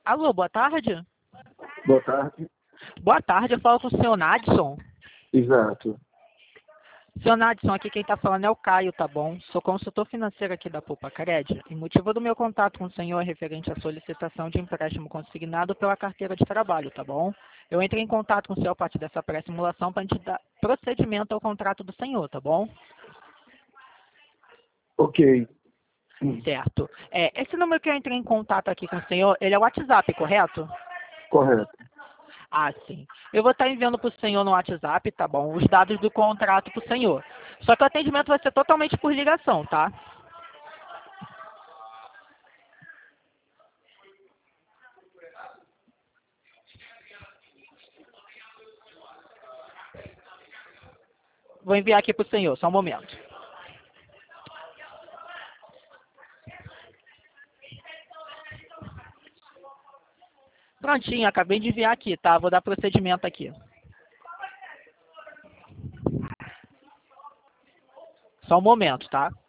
Alô, boa tarde? Boa tarde. Boa tarde, eu falo com o senhor Nadson. Exato. Senhor Nadson, aqui quem está falando é o Caio, tá bom? Sou consultor financeiro aqui da Poupa Cred. E motivo do meu contato com o senhor é referente à solicitação de empréstimo consignado pela carteira de trabalho, tá bom? Eu entrei em contato com o senhor a partir dessa pré-simulação para a gente dar procedimento ao contrato do senhor, tá bom? Ok. Certo. Esse número que eu entrei em contato aqui com o senhor, ele é o WhatsApp, correto? Correto. Ah, sim. Eu vou estar enviando para o senhor no WhatsApp, tá bom? Os dados do contrato para o senhor. Só que o atendimento vai ser totalmente por ligação, tá? Vou enviar aqui para o senhor, só um momento. Prontinho, acabei de enviar aqui, tá? Vou dar procedimento aqui. Só um momento, tá?